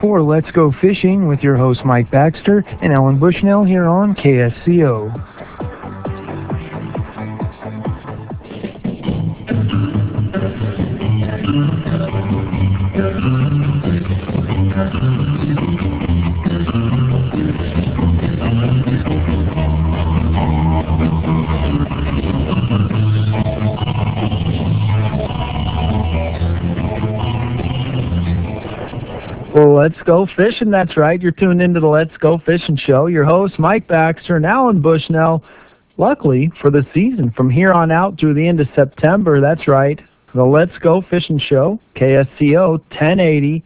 For Let's Go Fishing with your host Mike Baxter and Alan Bushnell here on KSCO. Well, let's go fishing. That's right. You're tuned into the Let's Go Fishing Show. Your host, Mike Baxter and Alan Bushnell. Luckily for the season, from here on out through the end of September, that's right, the Let's Go Fishing Show, KSCO 1080.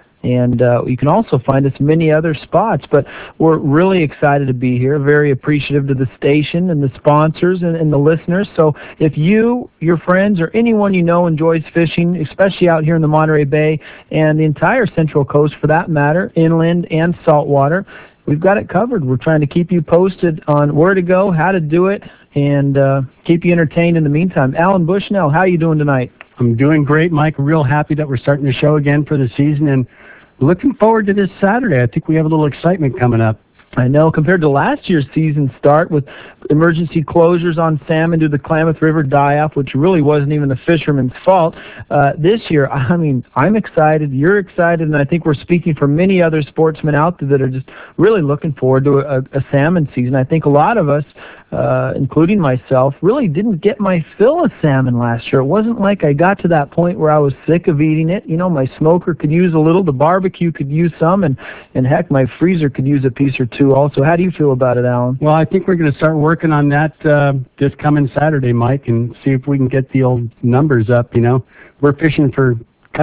And you can also find us many other spots, but we're really excited to be here, very appreciative to the station and the sponsors and the listeners. So if you, your friends, or anyone you know enjoys fishing, especially out here in the Monterey Bay and the entire Central Coast for that matter, inland and saltwater, we've got it covered. We're trying to keep you posted on where to go, how to do it, and keep you entertained in the meantime. Alan Bushnell, how are you doing tonight? I'm doing great, Mike. Real happy that we're starting the show again for the season, and looking forward to this Saturday. I think we have a little excitement coming up. I know, compared to last year's season start with emergency closures on salmon due to the Klamath River die-off, which really wasn't even the fishermen's fault, this year, I mean, I'm excited, you're excited, and I think we're speaking for many other sportsmen out there that are just really looking forward to a salmon season. I think a lot of us, including myself, really didn't get my fill of salmon last year. It wasn't like I got to that point where I was sick of eating it. You know, my smoker could use a little, the barbecue could use some, and heck, my freezer could use a piece or two also. How do you feel about it, Alan? Well, I think we're going to start working on that this coming Saturday, Mike, and see if we can get the old numbers up, you know. We're fishing for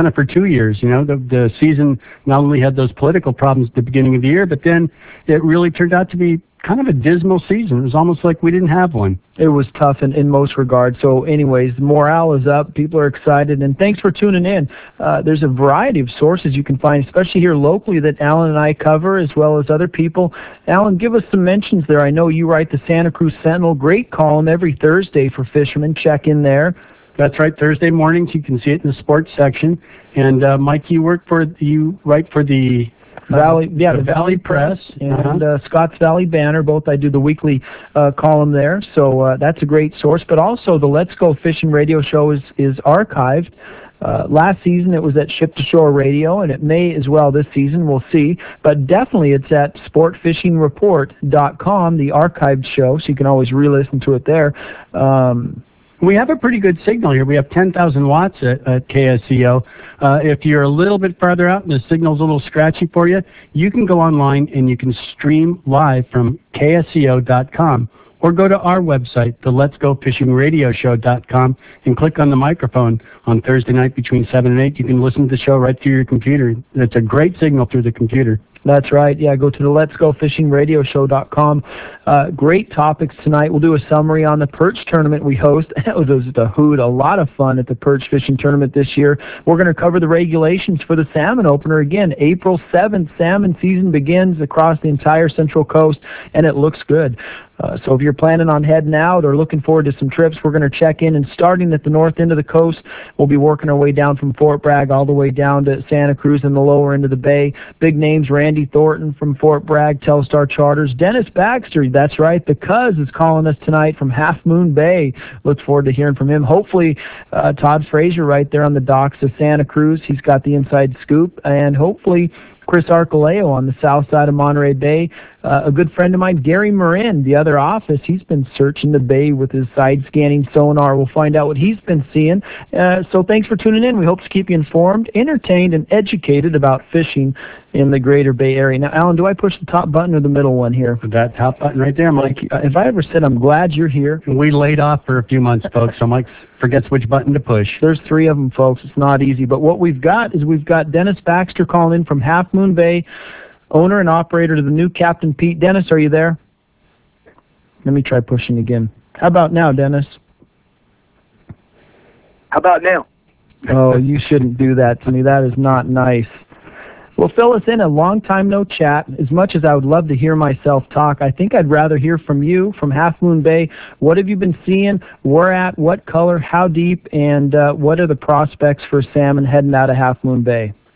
2 years, you know. The season not only had those political problems at the beginning of the year, but then it really turned out to be kind of a dismal season. It was almost like we didn't have one. It was tough in most regards. So anyways, the morale is up. People are excited. And thanks for tuning in. There's a variety of sources you can find, especially here locally, that Alan and I cover, as well as other people. Alan, give us some mentions there. I know you write the Santa Cruz Sentinel. Great column every Thursday for fishermen. Check in there. That's right. Thursday mornings, you can see it in the sports section. And Mike, you write for the Valley Press and Scotts Valley Banner. Both I do the weekly column there, so that's a great source. But also the Let's Go Fishing radio show is archived. Last season it was at Ship to Shore Radio, and it may as well this season. We'll see. But definitely it's at sportfishingreport.com, the archived show, so you can always re-listen to it there. We have a pretty good signal here. We have 10,000 watts at KSCO. If you're a little bit farther out and the signal's a little scratchy for you, you can go online and you can stream live from KSCO.com or go to our website, the Let's Go Fishing Radio Show.com, and click on the microphone on Thursday night between 7 and 8. You can listen to the show right through your computer. It's a great signal through the computer. That's right. Yeah, go to the Let's Go Fishing Radio Show.com. Great topics tonight. We'll do a summary on the perch tournament we host. It was just a hoot, a lot of fun at the perch fishing tournament this year. We're going to cover the regulations for the salmon opener. Again, April 7th, salmon season begins across the entire Central Coast, and it looks good. So if you're planning on heading out or looking forward to some trips, we're going to check in. And starting at the north end of the coast, we'll be working our way down from Fort Bragg all the way down to Santa Cruz and the lower end of the bay. Big names, Randy Thornton from Fort Bragg, Telstar Charters. Dennis Baxter, that's right, the Cuz is calling us tonight from Half Moon Bay. Look forward to hearing from him. Hopefully, Todd Frazier right there on the docks of Santa Cruz. He's got the inside scoop. And hopefully, Chris Arcoleo on the south side of Monterey Bay. A good friend of mine, Gary Marin, the other office, he's been searching the bay with his side-scanning sonar. We'll find out what he's been seeing. So thanks for tuning in. We hope to keep you informed, entertained, and educated about fishing in the greater Bay Area. Now, Alan, do I push the top button or the middle one here? That top button right there, Mike. If I ever said I'm glad you're here. We laid off for a few months, folks, so Mike forgets which button to push. There's 3 of them, folks. It's not easy. But what we've got is we've got Dennis Baxter calling in from Half Moon Bay, owner and operator to the new Captain Pete. Dennis, are you there? Let me try pushing again. How about now, Dennis? How about now? Oh, you shouldn't do that to me. That is not nice. Well, fill us in. A long time no chat. As much as I would love to hear myself talk, I think I'd rather hear from you from Half Moon Bay. What have you been seeing? Where at? What color? How deep? And what are the prospects for salmon heading out of Half Moon Bay?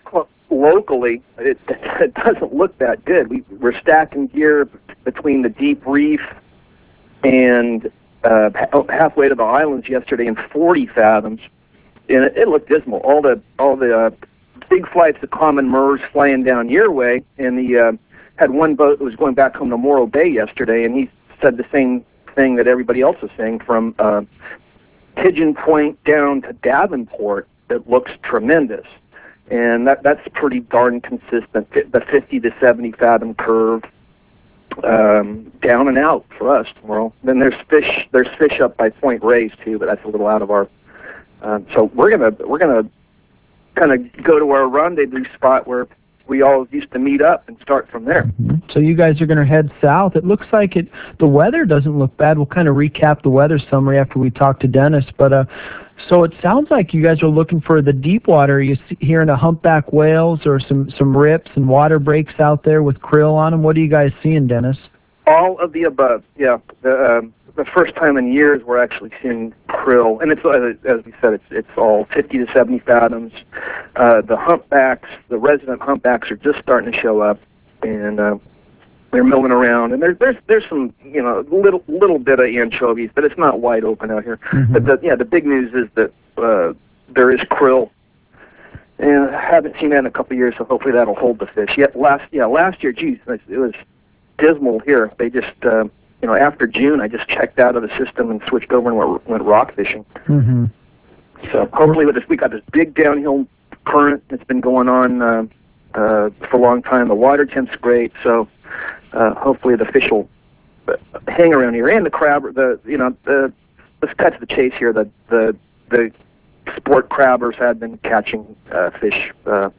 locally, it doesn't look that good. We're stacking gear between the Deep Reef and halfway to the islands yesterday in 40 fathoms, and it looked dismal. All the big flights of common murres flying down your way, and the had one boat that was going back home to Morro Bay yesterday, and he said the same thing that everybody else is saying from Pigeon Point down to Davenport. It looks tremendous, and that's pretty darn consistent. The 50 to 70 fathom curve, down and out for us tomorrow. Then there's fish up by Point Reyes too, but that's a little out of our. So we're gonna kind of go to our rendezvous spot where we all used to meet up and start from there. So you guys are going to head south. It looks like the weather doesn't look bad. We'll kind of recap the weather summary after we talk to Dennis. But so it sounds like you guys are looking for the deep water. Are you hearing a humpback whales or some rips and water breaks out there with krill on them? What are you guys seeing, Dennis? All of the above, yeah. The first time in years we're actually seeing krill, and it's as we said, it's all 50 to 70 fathoms. The humpbacks, the resident humpbacks, are just starting to show up, and they're milling around. And there's some little bit of anchovies, but it's not wide open out here. Mm-hmm. But the big news is that there is krill, and I haven't seen that in a couple of years, so hopefully that'll hold the fish. Last year, geez, it was dismal here. They just after June, I just checked out of the system and switched over and went rock fishing. Mm-hmm. So hopefully we got this big downhill current that's been going on for a long time. The water temp's great, so hopefully the fish will hang around here. And the crab, let's cut to the chase here. The sport crabbers have been catching fish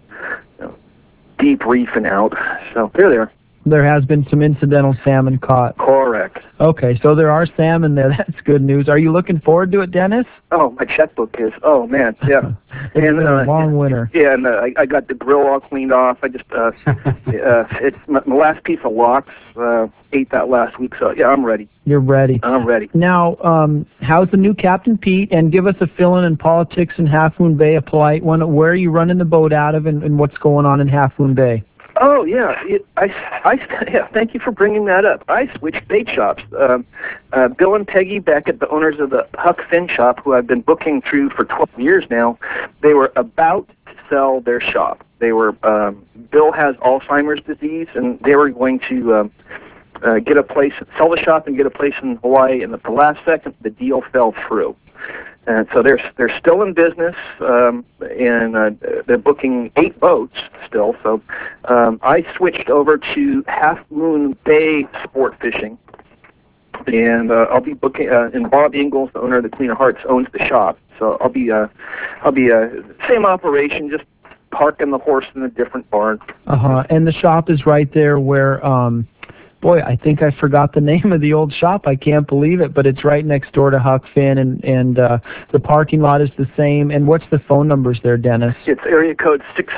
deep reef and out. So they're there. There has been some incidental salmon caught. Correct. Okay, so there are salmon there. That's good news. Are you looking forward to it, Dennis? Oh, my checkbook is. Oh, man, yeah. It's been a long winter. Yeah, and I got the grill all cleaned off. I just, it's my last piece of lox. Ate that last week, so yeah, I'm ready. You're ready. I'm ready. Now, how's the new Captain Pete? And give us a fill-in in politics in Half Moon Bay, a polite one. Where are you running the boat out of, and what's going on in Half Moon Bay? Oh, yeah. Yeah, thank you for bringing that up. I switched bait shops. Bill and Peggy Beckett, the owners of the Huck Finn shop, who I've been booking through for 12 years now, they were about to sell their shop. They were, Bill has Alzheimer's disease, and they were going to get a place, sell the shop and get a place in Hawaii, and at the last second, the deal fell through. And so they're still in business, and they're booking 8 boats still. So I switched over to Half Moon Bay sport fishing, and I'll be booking. And Bob Ingalls, the owner of the Queen of Hearts, owns the shop. So I'll be same operation, just parking the horse in a different barn. And the shop is right there where. Boy, I think I forgot the name of the old shop. I can't believe it, but it's right next door to Huck Finn, and the parking lot is the same. And what's the phone numbers there, Dennis? It's area code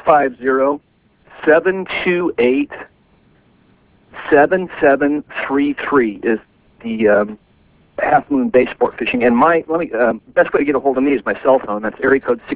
650-728-7733 is the Half Moon Bay sport fishing. And best way to get a hold of me is my cell phone. That's area code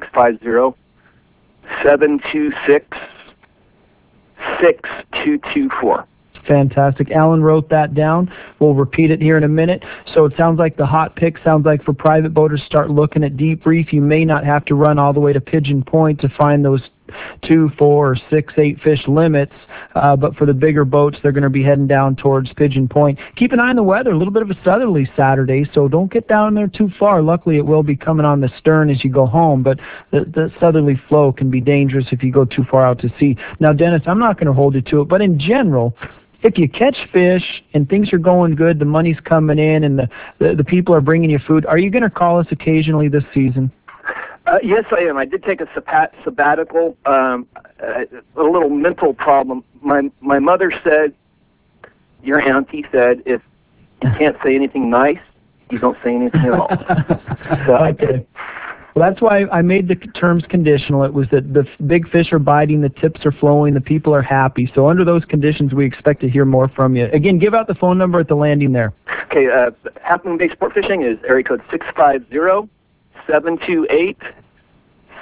650-726-6224. Fantastic. Alan wrote that down. We'll repeat it here in a minute. So it sounds like the hot pick sounds like for private boaters, start looking at Deep Reef. You may not have to run all the way to Pigeon Point to find those 2, 4, 6, 8 fish limits, but for the bigger boats, they're going to be heading down towards Pigeon Point. Keep an eye on the weather. A little bit of a southerly Saturday, so don't get down there too far. Luckily, it will be coming on the stern as you go home, but the southerly flow can be dangerous if you go too far out to sea. Now, Dennis, I'm not going to hold you to it, but in general, if you catch fish and things are going good, the money's coming in, and the people are bringing you food, are you going to call us occasionally this season? Yes, I am. I did take a sabbatical. A little mental problem. My mother said, your auntie said, if you can't say anything nice, you don't say anything at all. Okay. Well, that's why I made the terms conditional. It was that the big fish are biting, the tips are flowing, the people are happy. So under those conditions, we expect to hear more from you. Again, give out the phone number at the landing there. Okay, Half Moon Bay Sport Fishing is area code 650-728-7733.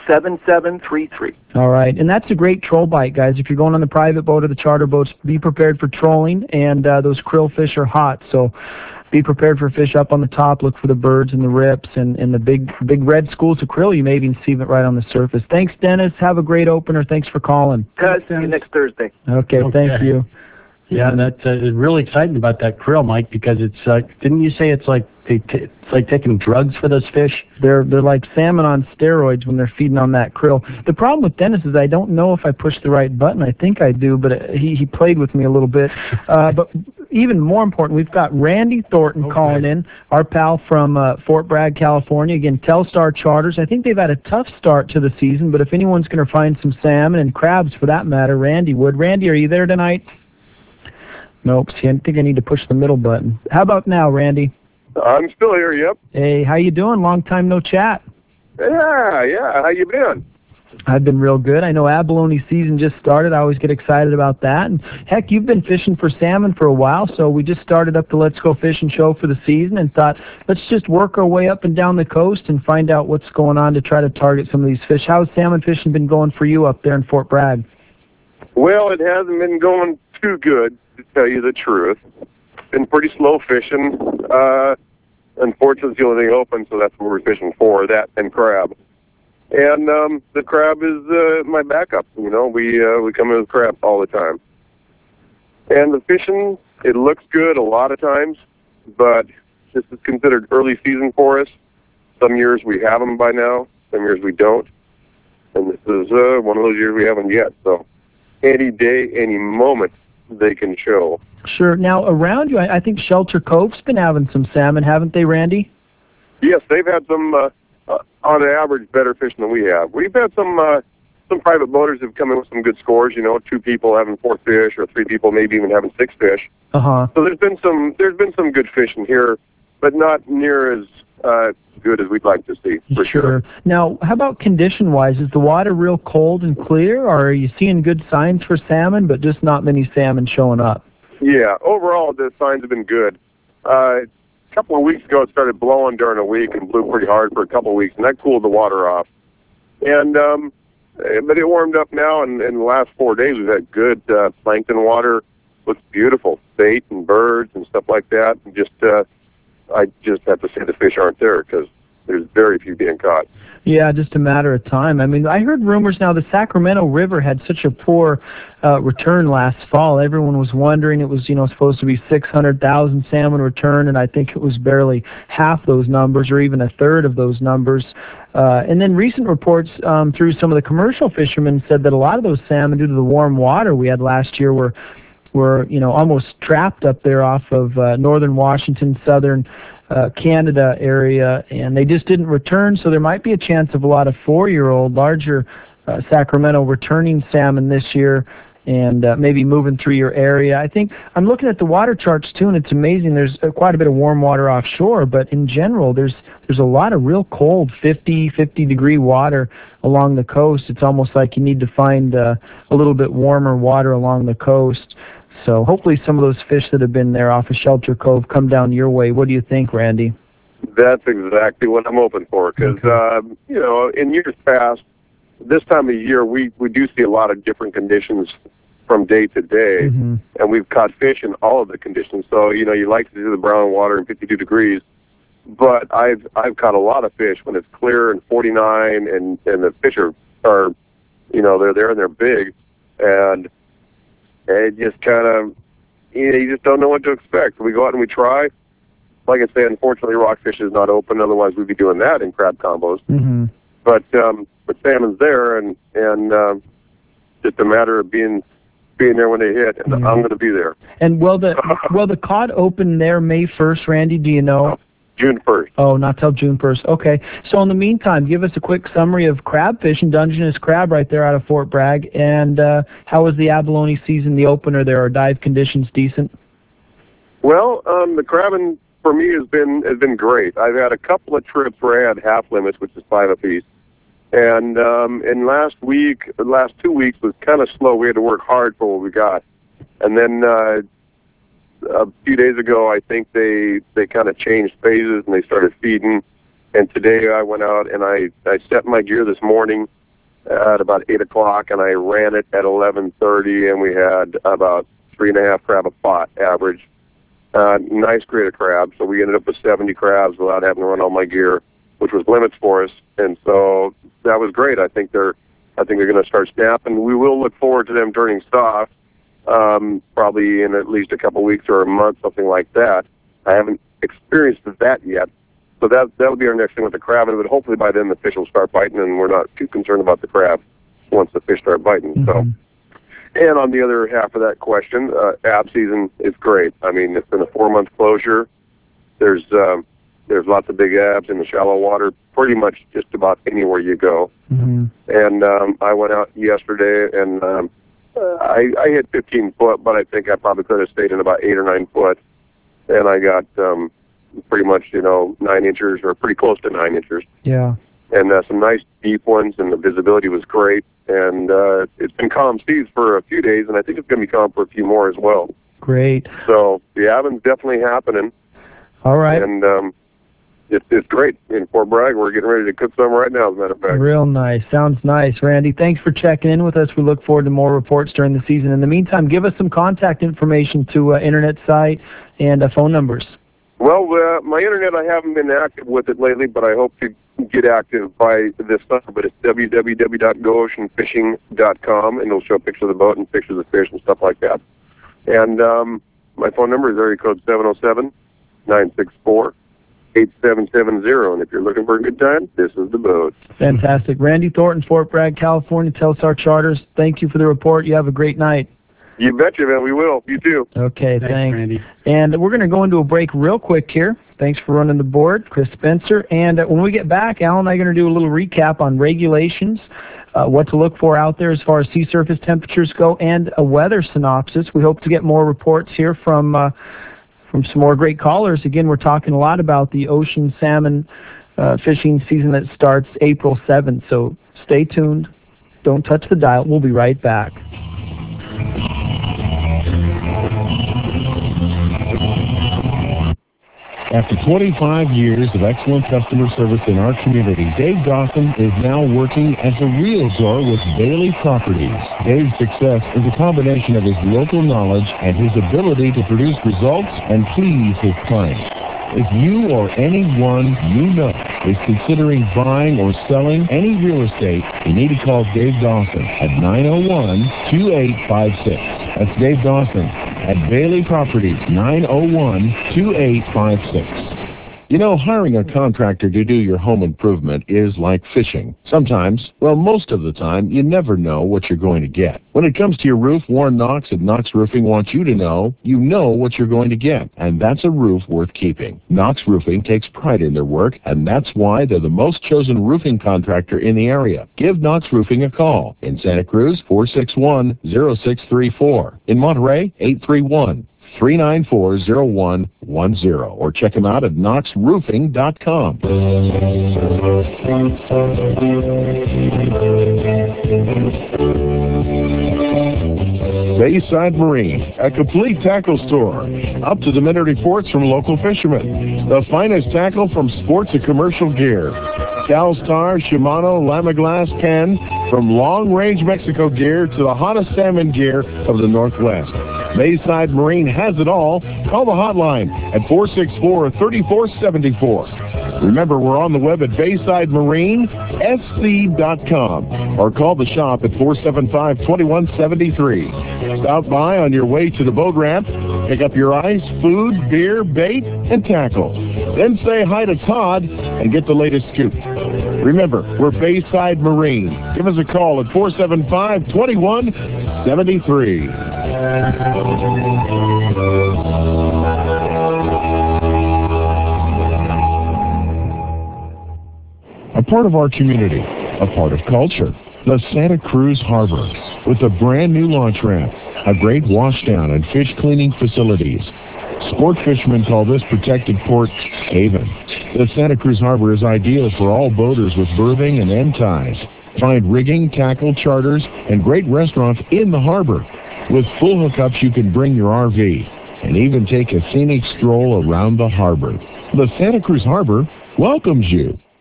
7733. All right, and that's a great troll bite, guys. If you're going on the private boat or the charter boats, be prepared for trolling, and those krill fish are hot, so be prepared for fish up on the top. Look for the birds and the rips and the big red schools of krill. You may even see it right on the surface. Thanks, Dennis. Have a great opener. Thanks for calling. Guys, see you next Thursday. Okay. Thank you. Yeah, that's really exciting about that krill, Mike, because it's didn't you say it's like it's like taking drugs for those fish? They're like salmon on steroids when they're feeding on that krill. The problem with Dennis is I don't know if I pushed the right button. I think I do, but he played with me a little bit. But even more important, we've got Randy Thornton calling in, our pal from Fort Bragg, California. Again, Telstar Charters. I think they've had a tough start to the season, but if anyone's going to find some salmon and crabs for that matter, Randy would. Randy, are you there tonight? Nope. See, I think I need to push the middle button. How about now, Randy? I'm still here, yep. Hey, how you doing? Long time no chat. Yeah. How you been? I've been real good. I know abalone season just started. I always get excited about that. And heck, you've been fishing for salmon for a while, so we just started up the Let's Go Fishing show for the season and thought, let's just work our way up and down the coast and find out what's going on to try to target some of these fish. How's salmon fishing been going for you up there in Fort Bragg? Well, it hasn't been going too good, to tell you the truth. Been pretty slow fishing. Unfortunately, it's the only thing open, so that's what we're fishing for, that and crab. And the crab is my backup. You know, we come in with crab all the time. And the fishing, it looks good a lot of times, but this is considered early season for us. Some years we have them by now, some years we don't. And this is one of those years we haven't yet. So any day, any moment, they can show. Sure. Now, around you, I think Shelter Cove's been having some salmon, haven't they, Randy? Yes, they've had some, on average, better fishing than we have. We've had some private boaters have come in with some good scores, you know, 2 people having 4 fish or 3 people maybe even having 6 fish. Uh-huh. So there's been some good fishing here, but not near as good as we'd like to see, for sure. Now, how about condition-wise? Is the water real cold and clear, or are you seeing good signs for salmon, but just not many salmon showing up? Yeah, overall, the signs have been good. A couple of weeks ago, it started blowing during a week and blew pretty hard for a couple of weeks, and that cooled the water off. And but it warmed up now, and in the last 4 days, we've had good plankton water. Looks beautiful, bait and birds and stuff like that. And just I just have to say the fish aren't there because there's very few being caught. Yeah, just a matter of time. I mean, I heard rumors now the Sacramento River had such a poor return last fall. Everyone was wondering. It was, supposed to be 600,000 salmon return, and I think it was barely half those numbers or even a third of those numbers. And then recent reports through some of the commercial fishermen said that a lot of those salmon, due to the warm water we had last year, were almost trapped up there off of northern Washington, southern Canada area, and they just didn't return, so there might be a chance of a lot of 4-year-old, larger Sacramento returning salmon this year and maybe moving through your area. I think I'm looking at the water charts too, and it's amazing. There's quite a bit of warm water offshore, but in general, there's a lot of real cold 50-degree water along the coast. It's almost like you need to find a little bit warmer water along the coast. So hopefully some of those fish that have been there off of Shelter Cove come down your way. What do you think, Randy? That's exactly what I'm hoping for, because, in years past, this time of year, we do see a lot of different conditions from day to day, and we've caught fish in all of the conditions. So, you like to do the brown water and 52 degrees, but I've caught a lot of fish when it's clear and 49, and the fish are they're there and they're big, and it just kind of, you just don't know what to expect. We go out and we try. Like I say, unfortunately, rockfish is not open. Otherwise, we'd be doing that in crab combos. Mm-hmm. But salmon's there, and just a matter of being there when they hit, and I'm going to be there. And will the cod open there May 1st, Randy? Do you know? June 1st. Oh, not till June 1st. Okay. So in the meantime, give us a quick summary of crab fishing. Dungeness crab right there out of Fort Bragg. And how was the abalone season, the opener there? Are dive conditions decent? Well, the crabbing for me has been great. I've had a couple of trips where I had half limits, which is 5 apiece. And in last 2 weeks was kind of slow. We had to work hard for what we got. And then a few days ago, I think they kind of changed phases and they started feeding, And today I went out and I set my gear this morning at about 8 o'clock, and I ran it at 11:30, and we had about 3.5 crab a pot average. Nice grade of crabs, so we ended up with 70 crabs without having to run all my gear, which was limits for us, and so that was great. I think they're going to start snapping. We will look forward to them turning soft, probably in at least a couple weeks or a month, something like that. I haven't experienced that yet, so that'll be our next thing with the crab, but hopefully by then the fish will start biting, and we're not too concerned about the crab once the fish start biting. Mm-hmm. So. And on the other half of that question, ab season is great. I mean, it's been a 4-month closure. There's lots of big abs in the shallow water, pretty much just about anywhere you go. Mm-hmm. And I went out yesterday, and I hit 15 foot, but I think I probably could have stayed in about 8 or 9 foot. And I got pretty much, 9 inches or pretty close to 9 inches. Yeah. And some nice deep ones, and the visibility was great. And it's been calm seas for a few days, and I think it's going to be calm for a few more as well. Great. So the avon's definitely happening. All right. And it's great. In Fort Bragg, we're getting ready to cook some right now, as a matter of fact. Real nice. Sounds nice. Randy, thanks for checking in with us. We look forward to more reports during the season. In the meantime, give us some contact information to internet site and phone numbers. Well, my internet, I haven't been active with it lately, but I hope to get active by this summer. But it's www.gooceanfishing.com, and it'll show pictures of the boat and pictures of fish and stuff like that. And my phone number is area code 707-964-8770. And if you're looking for a good time, this is the boat. Fantastic. Randy Thornton, Fort Bragg, California, Telstar Charters. Thank you for the report. You have a great night. You betcha, man. We will. You too. Okay, thanks. Randy. And we're going to go into a break real quick here. Thanks for running the board, Chris Spencer. And when we get back, Al and I are going to do a little recap on regulations, what to look for out there as far as sea surface temperatures go, and a weather synopsis. We hope to get more reports here from some more great callers. Again, we're talking a lot about the ocean salmon fishing season that starts April 7th. So stay tuned. Don't touch the dial. We'll be right back. After 25 years of excellent customer service in our community, Dave Dawson is now working as a realtor with Bailey Properties. Dave's success is a combination of his local knowledge and his ability to produce results and please his clients. If you or anyone you know is considering buying or selling any real estate, you need to call Dave Dawson at 901-2856. That's Dave Dawson at Bailey Properties, 901-2856. You know, hiring a contractor to do your home improvement is like fishing. Sometimes, well, most of the time, you never know what you're going to get. When it comes to your roof, Warren Knox at Knox Roofing wants you to know what you're going to get, and that's a roof worth keeping. Knox Roofing takes pride in their work, and that's why they're the most chosen roofing contractor in the area. Give Knox Roofing a call. In Santa Cruz, 461-0634. In Monterey, 831-394-0110, or check them out at knoxroofing.com. Bayside Marine, a complete tackle store. Up-to-the-minute reports from local fishermen. The finest tackle from sports and commercial gear. Calstar, Shimano, Lamiglas, Ken, from long-range Mexico gear to the hottest salmon gear of the Northwest. Bayside Marine has it all. Call the hotline at 464-3474. Remember, we're on the web at Bayside-Marine-SC.com or call the shop at 475-2173. Stop by on your way to the boat ramp, pick up your ice, food, beer, bait, and tackle. Then say hi to Todd and get the latest scoop. Remember, we're Bayside Marine. Give us a call at 475-2173. A part of our community, a part of culture, the Santa Cruz Harbor, with a brand new launch ramp, a great washdown and fish cleaning facilities. Sport fishermen call this protected port haven. The Santa Cruz Harbor is ideal for all boaters with berthing and end ties. Find rigging, tackle, charters, and great restaurants in the harbor. With full hookups, you can bring your RV and even take a scenic stroll around the harbor. The Santa Cruz Harbor welcomes you.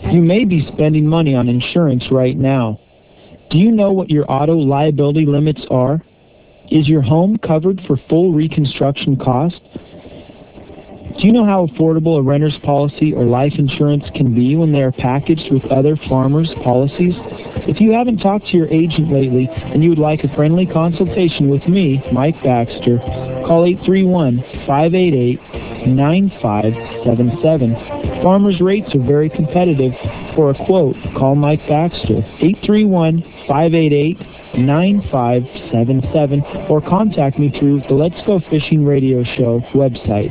You may be spending money on insurance right now. Do you know what your auto liability limits are? Is your home covered for full reconstruction costs? Do you know how affordable a renter's policy or life insurance can be when they are packaged with other farmers' policies? If you haven't talked to your agent lately and you would like a friendly consultation with me, Mike Baxter, call 831-588-9577. Farmers' rates are very competitive. For a quote, call Mike Baxter, 831-588-9577, or contact me through the Let's Go Fishing Radio Show website,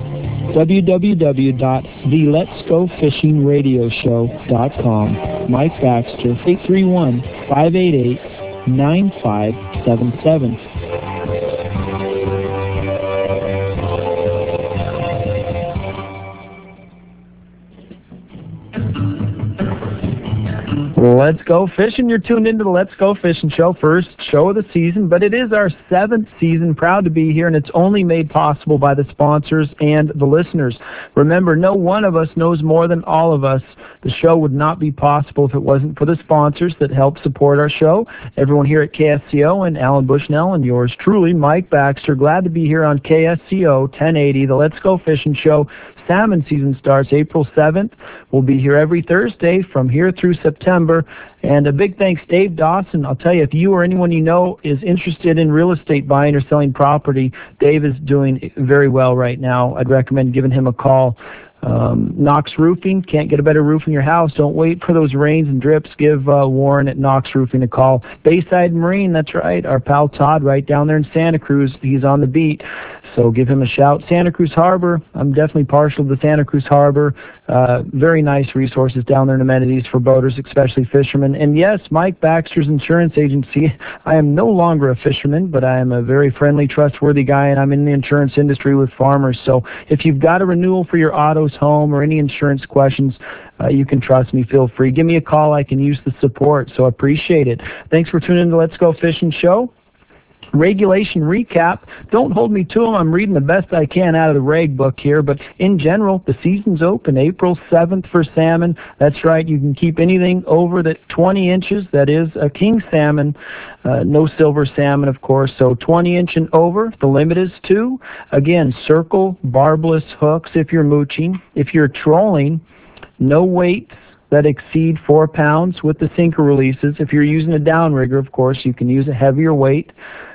www.theletsgofishingradioshow.com. Mike Baxter, 831-588-9577. Let's Go Fishing. You're tuned into the Let's Go Fishing Show, first show of the season, but it is our 7th season. Proud to be here, and it's only made possible by the sponsors and the listeners. Remember, no one of us knows more than all of us. The show would not be possible if it wasn't for the sponsors that help support our show. Everyone here at KSCO and Alan Bushnell and yours truly, Mike Baxter. Glad to be here on KSCO 1080, the Let's Go Fishing Show. Salmon season starts April 7th. We'll be here every Thursday from here through September. And a big thanks, Dave Dawson. I'll tell you, if you or anyone you know is interested in real estate buying or selling property, Dave is doing very well right now. I'd recommend giving him a call. Knox Roofing, can't get a better roof in your house. Don't wait for those rains and drips. Give Warren at Knox Roofing a call. Bayside Marine, that's right. Our pal Todd right down there in Santa Cruz. He's on the beat. So give him a shout. Santa Cruz Harbor, I'm definitely partial to Santa Cruz Harbor. Very nice resources down there and amenities for boaters, especially fishermen. And yes, Mike Baxter's insurance agency. I am no longer a fisherman, but I am a very friendly, trustworthy guy, and I'm in the insurance industry with farmers. So if you've got a renewal for your autos, home, or any insurance questions, you can trust me. Feel free. Give me a call. I can use the support, so appreciate it. Thanks for tuning in to Let's Go Fishing Show. Regulation recap. Don't hold me to them. I'm reading the best I can out of the reg book here, but in general, the season's open April 7th for salmon. That's right. You can keep anything over that 20 inches. That is a king salmon, no silver salmon, of course. So 20 inch and over. The limit is 2. Again, circle, barbless hooks if you're mooching. If you're trolling, no weights that exceed 4 pounds with the sinker releases. If you're using a downrigger, of course, you can use a heavier weight.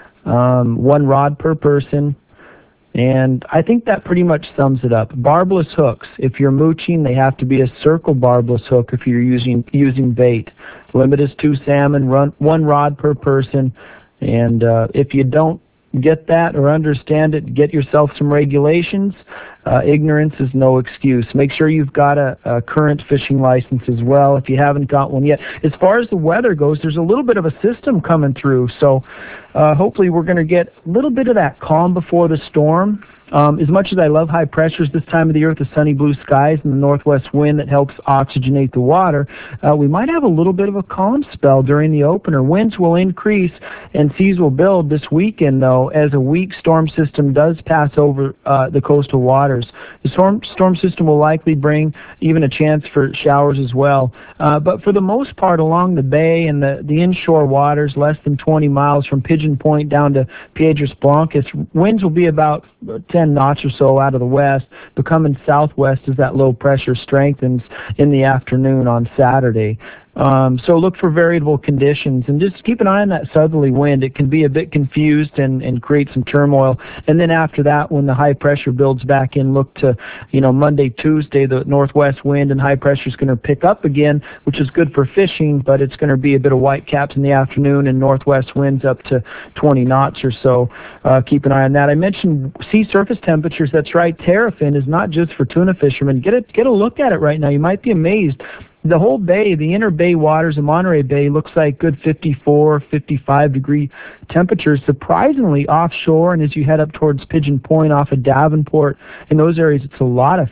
1 rod per person, and I think that pretty much sums it up. Barbless hooks. If you're mooching, they have to be a circle barbless hook if you're using bait. Limit is 2 salmon, 1 rod per person, and if you don't get that or understand it, get yourself some regulations. Ignorance is no excuse. Make sure you've got a current fishing license as well if you haven't got one yet. As far as the weather goes, there's a little bit of a system coming through, so hopefully we're going to get a little bit of that calm before the storm. As much as I love high pressures this time of the year with the sunny blue skies and the northwest wind that helps oxygenate the water, we might have a little bit of a calm spell during the opener. Winds will increase and seas will build this weekend, though, as a weak storm system does pass over the coastal waters. The storm system will likely bring even a chance for showers as well. But for the most part, along the bay and the inshore waters, less than 20 miles from Pigeon Point down to Piedras Blancas, winds will be about 10 knots or so out of the west, becoming southwest as that low pressure strengthens in the afternoon on Saturday. So look for variable conditions and just keep an eye on that southerly wind. It can be a bit confused and create some turmoil. And then after that, when the high pressure builds back in, look to, Monday, Tuesday, the northwest wind and high pressure is going to pick up again, which is good for fishing, but it's going to be a bit of white caps in the afternoon and northwest winds up to 20 knots or so. Keep an eye on that. I mentioned sea surface temperatures. That's right. Terrafin is not just for tuna fishermen. Get a look at it right now. You might be amazed. The whole bay, the inner bay waters of Monterey Bay, looks like good 54, 55-degree temperatures. Surprisingly, offshore, and as you head up towards Pigeon Point off of Davenport, in those areas, it's a lot of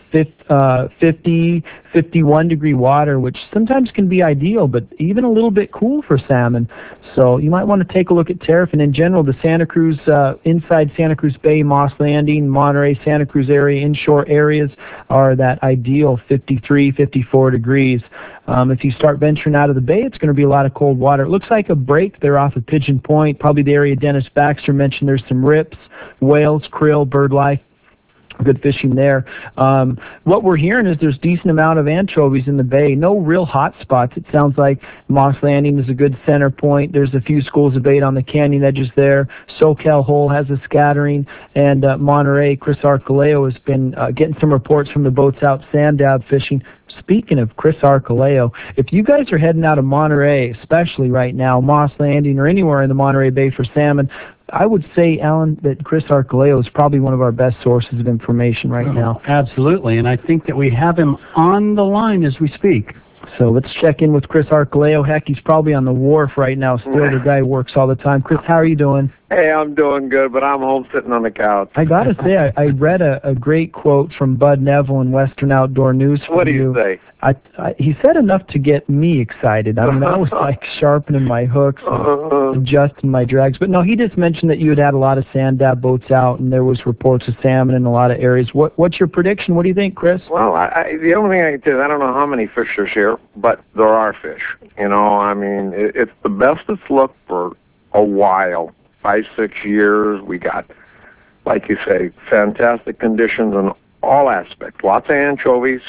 50, 51 degree water, which sometimes can be ideal, but even a little bit cool for salmon. So you might want to take a look at tariff. And in general, the Santa Cruz, inside Santa Cruz Bay, Moss Landing, Monterey, Santa Cruz area, inshore areas are that ideal 53, 54 degrees. If you start venturing out of the bay, it's going to be a lot of cold water. It looks like a break there off of Pigeon Point, probably the area Dennis Baxter mentioned. There's some rips, whales, krill, bird life. Good fishing there. What we're hearing is there's decent amount of anchovies in the bay. No real hot spots. It sounds like Moss Landing is a good center point. There's a few schools of bait on the canyon edges there. SoCal Hole has a scattering. And Monterey, Chris Archuleta has been getting some reports from the boats out sand dab fishing. Speaking of Chris Archuleta, if you guys are heading out of Monterey, especially right now, Moss Landing or anywhere in the Monterey Bay for salmon, I would say, Alan, that Chris Archuleta is probably one of our best sources of information right now. Absolutely, and I think that we have him on the line as we speak. So let's check in with Chris Archuleta. Heck, he's probably on the wharf right now. Still, the guy works all the time. Chris, how are you doing? Hey, I'm doing good, but I'm home sitting on the couch. I got to say, I read a great quote from Bud Neville in Western Outdoor News. What do you say? He said enough to get me excited. I mean, I was like sharpening my hooks, and adjusting my drags. But no, he just mentioned that you had a lot of sand dab boats out, and there was reports of salmon in a lot of areas. What's your prediction? What do you think, Chris? Well, the only thing I can tell you is I don't know how many fish there's here, but there are fish. You know, I mean, it's the best it's looked for a while. 5-6 years. We got, like you say, fantastic conditions in all aspects. Lots of anchovies,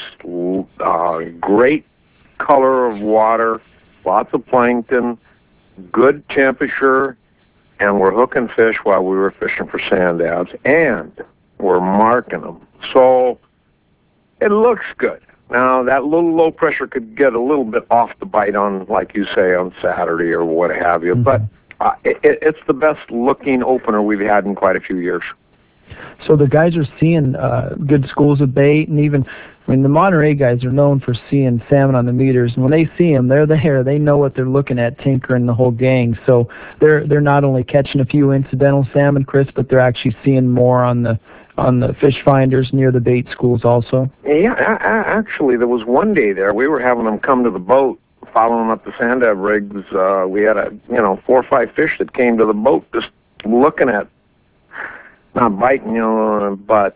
great color of water, lots of plankton, good temperature, and we're hooking fish while we were fishing for sand dabs, and we're marking them. So it looks good. Now, that little low pressure could get a little bit off the bite on, like you say, on Saturday or what have you, but it's the best looking opener we've had in quite a few years. So the guys are seeing good schools of bait, and even, I mean, the Monterey guys are known for seeing salmon on the meters, and when they see them, they're there. They know what they're looking at, Tinker and the whole gang. So they're not only catching a few incidental salmon, Chris, but they're actually seeing more on the fish finders near the bait schools also. Yeah, actually, there was one day there we were having them come to the boat, following up the sand dab rigs. We had 4 or 5 fish that came to the boat just looking at, not biting, but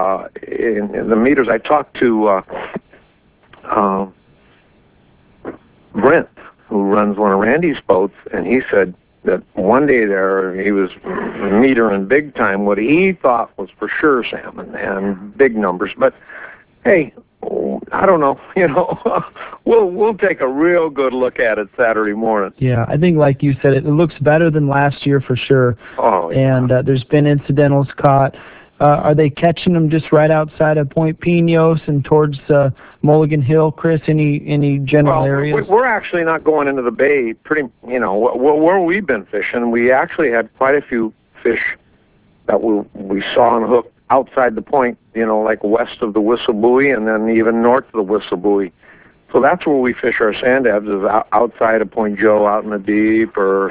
in the meters. I talked to Brent, who runs one of Randy's boats, and he said that one day there he was metering big time what he thought was for sure salmon and big numbers. But hey, I don't know. We'll take a real good look at it Saturday morning. Yeah, I think, like you said, it looks better than last year for sure. Oh, yeah. And there's been incidentals caught. Are they catching them just right outside of Point Pinos and towards Mulligan Hill, Chris? Any general areas? We're actually not going into the bay. Where we've been fishing, we actually had quite a few fish that we saw on hook outside the point, like west of the Whistle Buoy and then even north of the Whistle Buoy. So that's where we fish our sand dabs, is outside of Point Joe, out in the deep, or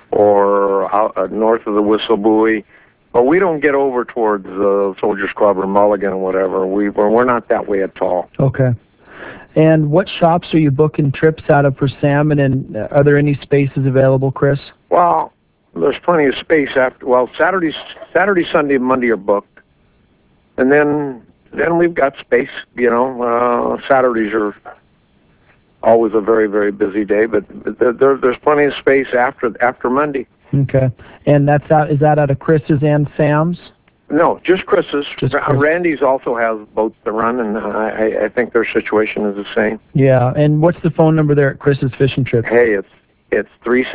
out north of the Whistle Buoy. But we don't get over towards Soldiers Club or Mulligan or whatever. We're not that way at all. Okay. And what shops are you booking trips out of for salmon, and are there any spaces available, Chris? Well, there's plenty of space Saturday, Sunday, and Monday are booked. And then we've got space, Saturdays are always a very, very busy day, but there's plenty of space after Monday. Okay. And is that out of Chris's and Sam's? No, just Chris's. Chris. Randy's also has boats to run, and I think their situation is the same. Yeah. And what's the phone number there at Chris's Fishing Trip? Hey, it's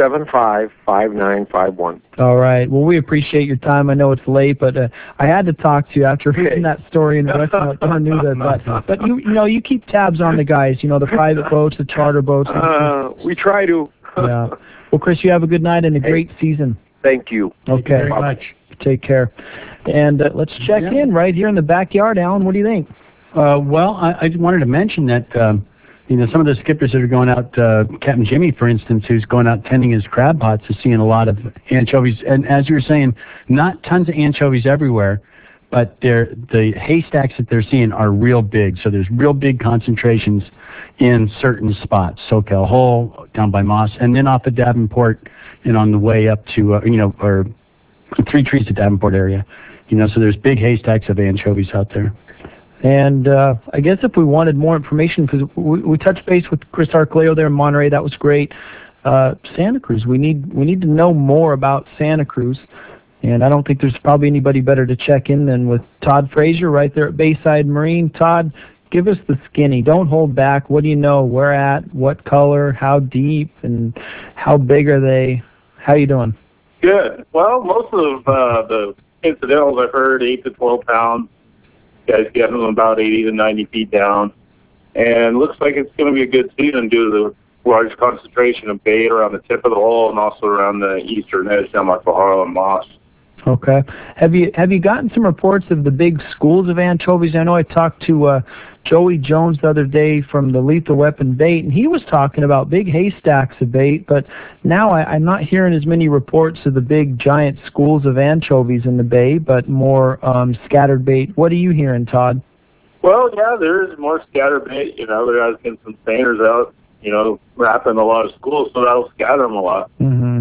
375-5951. All right. Well, we appreciate your time. I know it's late, but I had to talk to you after reading that story in Western Outdoor. But you keep tabs on the guys. The private boats, the charter boats. We try to. Yeah. Well, Chris, you have a good night and a great season. Thank you. Okay. Thank you very much. Take care. And let's check in right here in the backyard, Alan. What do you think? Well, I just wanted to mention that, some of the skippers that are going out, Captain Jimmy, for instance, who's going out tending his crab pots, is seeing a lot of anchovies. And as you were saying, not tons of anchovies everywhere, but the haystacks that they're seeing are real big. So there's real big concentrations in certain spots. Soquel Hole, down by Moss, and then off of Davenport and on the way up to, or Three Trees to Davenport area. So there's big haystacks of anchovies out there. And I guess if we wanted more information, because we touched base with Chris Arcleo there in Monterey, that was great. Santa Cruz, we need to know more about Santa Cruz, and I don't think there's probably anybody better to check in than with Todd Frazier right there at Bayside Marine. Todd, give us the skinny. Don't hold back. What do you know? Where at? What color? How deep? And how big are they? How you doing? Good. Well, most of the incidentals I've heard 8 to 12 pounds. Guys getting them about 80 to 90 feet down. And looks like it's going to be a good season due to the large concentration of bait around the tip of the hole and also around the eastern edge down by Pajaro and Moss. Okay. Have you gotten some reports of the big schools of anchovies? I know I talked to Joey Jones the other day from the Lethal Weapon Bait, and he was talking about big haystacks of bait, but now I'm not hearing as many reports of the big giant schools of anchovies in the bay, but more scattered bait. What are you hearing, Todd? Well, yeah, there's more scattered bait. There has been some seiners out, wrapping a lot of schools, so that'll scatter them a lot. Mm-hmm.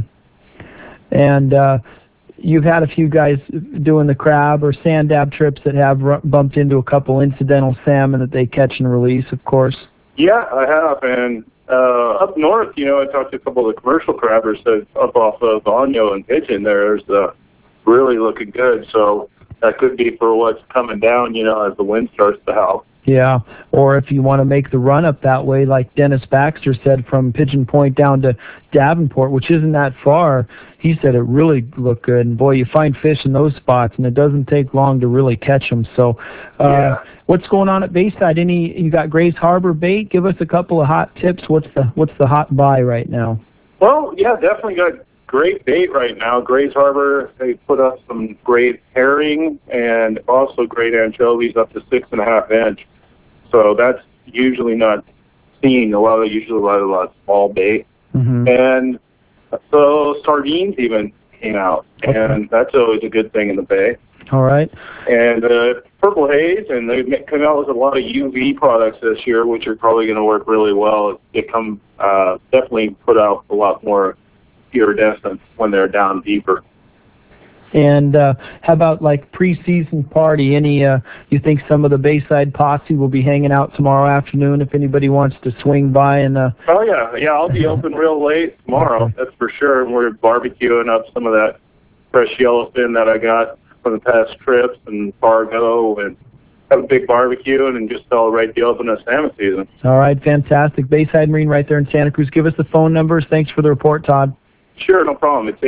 And you've had a few guys doing the crab or sand dab trips that have bumped into a couple incidental salmon that they catch and release, of course. Yeah, I have. And up north, I talked to a couple of the commercial crabbers that up off of Año and Pigeon. There's really looking good. So that could be for what's coming down, as the wind starts to howl. Yeah, or if you want to make the run up that way, like Dennis Baxter said, from Pigeon Point down to Davenport, which isn't that far, he said it really looked good. And boy, you find fish in those spots, and it doesn't take long to really catch them. So, What's going on at Bayside? You got Grays Harbor bait? Give us a couple of hot tips. What's the hot buy right now? Well, yeah, definitely got great bait right now. Grays Harbor, they put up some great herring and also great anchovies up to 6.5 inch. So that's usually not seen. Usually a lot of small bait. Mm-hmm. And so sardines even came out, and that's always a good thing in the bay. All right. And Purple Haze, and they come out with a lot of UV products this year, which are probably going to work really well. They definitely put out a lot more iridescence when they're down deeper. And how about like preseason party? You think some of the Bayside posse will be hanging out tomorrow afternoon if anybody wants to swing by and? Oh yeah, I'll be open real late tomorrow. That's for sure. And we're barbecuing up some of that fresh yellowfin that I got from the past trips and Fargo, and have a big barbecue and just celebrate the open of salmon season. All right, fantastic. Bayside Marine right there in Santa Cruz. Give us the phone numbers. Thanks for the report, Todd. Sure, no problem. It's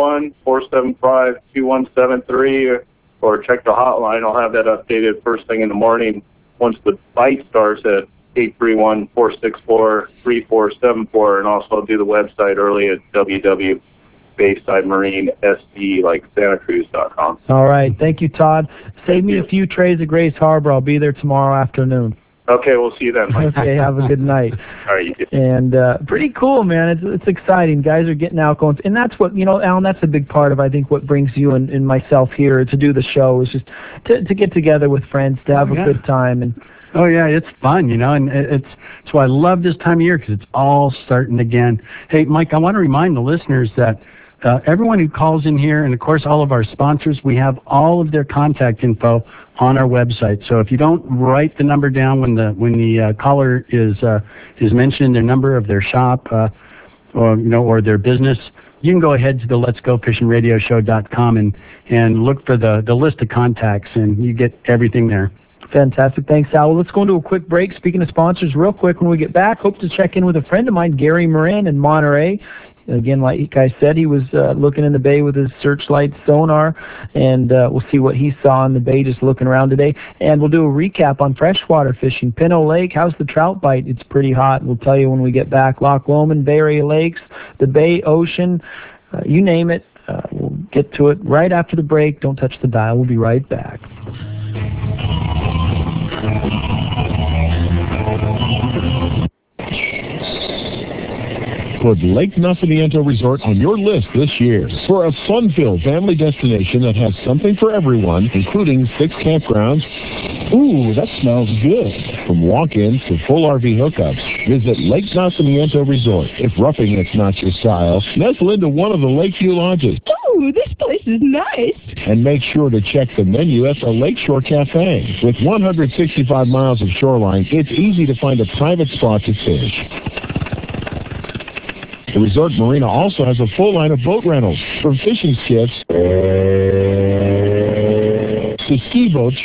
831-475-2173, or check the hotline. I'll have that updated first thing in the morning once the bite starts at 831-464-3474, and also I'll do the website early at www.BaysideMarineSC, like SantaCruz.com. All right. Thank you, Todd. Save me a few trays of Grays Harbor. I'll be there tomorrow afternoon. Okay, we'll see you then, Mike. Okay, have a good night. All right, you too. And pretty cool, man. It's exciting. Guys are getting out going. And that's what, Alan, that's a big part of, I think, what brings you and myself here to do the show is just to get together with friends, to have a good time. And oh, yeah, it's fun, and it's why I love this time of year, because it's all starting again. Hey, Mike, I want to remind the listeners that everyone who calls in here, and of course all of our sponsors, we have all of their contact info on our website. So if you don't write the number down when the caller is mentioned, their number of their shop or their business, you can go ahead to the letsgofishingradioshow.com and look for the list of contacts, and you get everything there. Fantastic. Thanks, Al. Well, let's go into a quick break. Speaking of sponsors, real quick, when we get back, hope to check in with a friend of mine, Gary Moran in Monterey. Again, like I said, he was looking in the bay with his searchlight sonar, and we'll see what he saw in the bay just looking around today. And we'll do a recap on freshwater fishing. Pinot Lake, how's the trout bite? It's pretty hot. We'll tell you when we get back. Loch Lomond, Bay Area Lakes, the Bay Ocean, you name it. We'll get to it right after the break. Don't touch the dial. We'll be right back. Put Lake Nacimiento Resort on your list this year for a fun-filled family destination that has something for everyone, including 6 campgrounds. Ooh, that smells good. From walk-ins to full RV hookups, visit Lake Nacimiento Resort. If roughing it's not your style, nestle into one of the Lakeview lodges. Ooh, this place is nice. And make sure to check the menu at the Lakeshore Cafe. With 165 miles of shoreline, it's easy to find a private spot to fish. The resort marina also has a full line of boat rentals, from fishing skiffs to ski boats,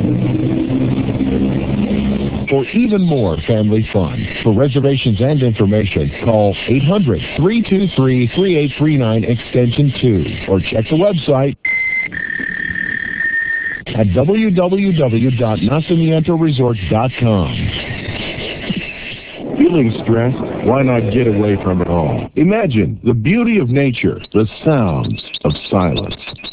for even more family fun. For reservations and information, call 800-323-3839 extension 2 or check the website at www.nacimientoresort.com. Feeling stressed? Why not get away from it all? Imagine the beauty of nature, the sounds of silence.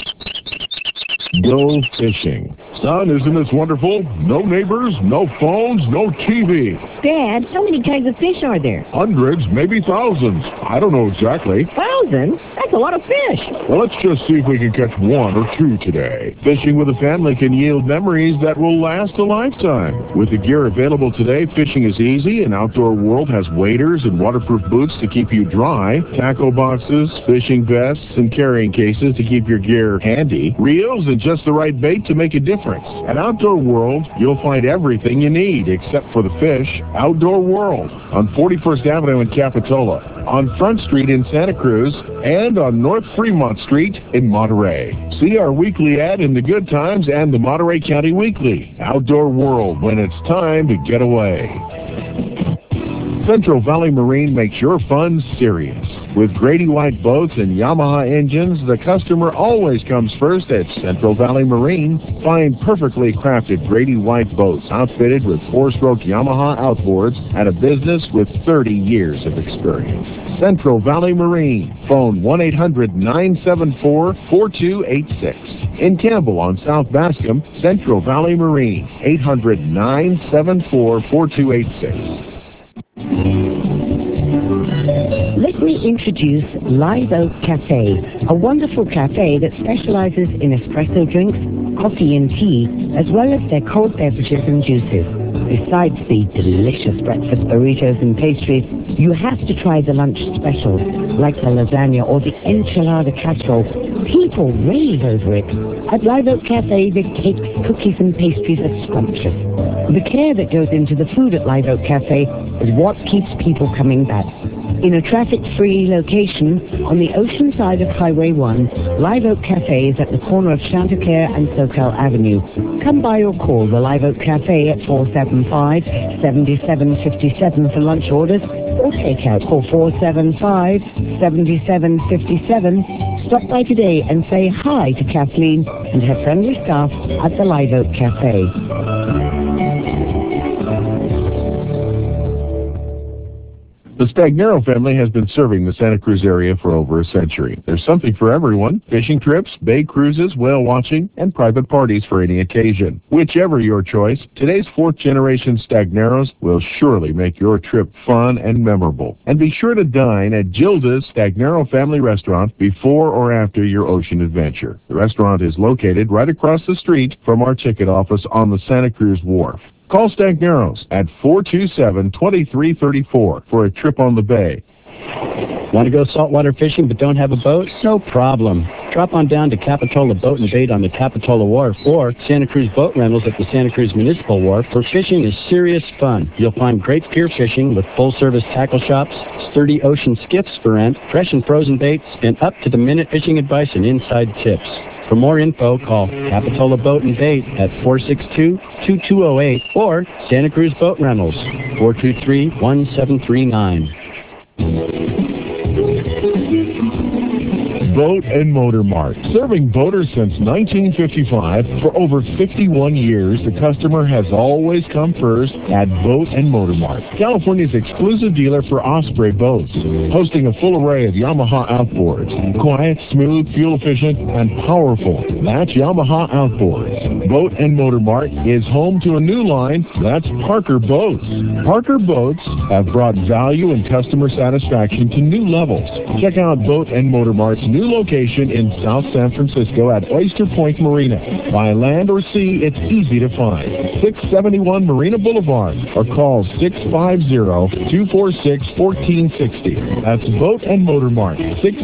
Go fishing. Son, isn't this wonderful? No neighbors, no phones, no TV. Dad, how many kinds of fish are there? Hundreds, maybe thousands. I don't know exactly. Thousands? That's a lot of fish. Well, let's just see if we can catch 1 or 2 today. Fishing with a family can yield memories that will last a lifetime. With the gear available today, fishing is easy, and Outdoor World has waders and waterproof boots to keep you dry, tackle boxes, fishing vests, and carrying cases to keep your gear handy, reels, and just the right bait to make a difference. At Outdoor World, you'll find everything you need except for the fish. Outdoor World on 41st Avenue in Capitola, on Front Street in Santa Cruz, and on North Fremont Street in Monterey. See our weekly ad in the Good Times and the Monterey County Weekly. Outdoor World, when it's time to get away. Central Valley Marine makes your fun serious. With Grady White boats and Yamaha engines, the customer always comes first at Central Valley Marine. Find perfectly crafted Grady White boats outfitted with 4-stroke Yamaha outboards at a business with 30 years of experience. Central Valley Marine. Phone 1-800-974-4286. In Campbell on South Bascom, Central Valley Marine. 800-974-4286. Let me introduce Live Oak Cafe, a wonderful cafe that specializes in espresso drinks, coffee and tea, as well as their cold beverages and juices. Besides the delicious breakfast burritos and pastries, you have to try the lunch specials, like the lasagna or the enchilada casserole. People rave over it. At Live Oak Cafe, the cakes, cookies, and pastries are scrumptious. The care that goes into the food at Live Oak Cafe is what keeps people coming back. In a traffic-free location on the ocean side of Highway 1, Live Oak Cafe is at the corner of Chanticleer and Soquel Avenue. Come by or call the Live Oak Cafe at 475-7757 for lunch orders or takeout. Call 475-7757. Stop by today and say hi to Kathleen and her friendly staff at the Live Oak Cafe. The Stagnero family has been serving the Santa Cruz area for over a century. There's something for everyone: fishing trips, bay cruises, whale watching, and private parties for any occasion. Whichever your choice, today's 4th-generation Stagneros will surely make your trip fun and memorable. And be sure to dine at Gilda's Stagnero Family Restaurant before or after your ocean adventure. The restaurant is located right across the street from our ticket office on the Santa Cruz Wharf. Call Stagneros at 427-2334 for a trip on the bay. Want to go saltwater fishing but don't have a boat? No problem. Drop on down to Capitola Boat and Bait on the Capitola Wharf or Santa Cruz Boat Rentals at the Santa Cruz Municipal Wharf, where fishing is serious fun. You'll find great pier fishing with full-service tackle shops, sturdy ocean skiffs for rent, fresh and frozen baits, and up-to-the-minute fishing advice and inside tips. For more info, call Capitola Boat and Bait at 462-2208 or Santa Cruz Boat Rentals, 423-1739. Boat and Motor Mart. Serving boaters since 1955, for over 51 years, the customer has always come first at Boat and Motor Mart, California's exclusive dealer for Osprey boats, hosting a full array of Yamaha outboards. Quiet, smooth, fuel efficient, and powerful. That's Yamaha outboards. Boat and Motor Mart is home to a new line. That's Parker Boats. Parker Boats have brought value and customer satisfaction to new levels. Check out Boat and Motor Mart's new location in South San Francisco at Oyster Point Marina. By land or sea, it's easy to find. 671 Marina Boulevard, or call 650-246-1460. That's Boat and Motor Mart,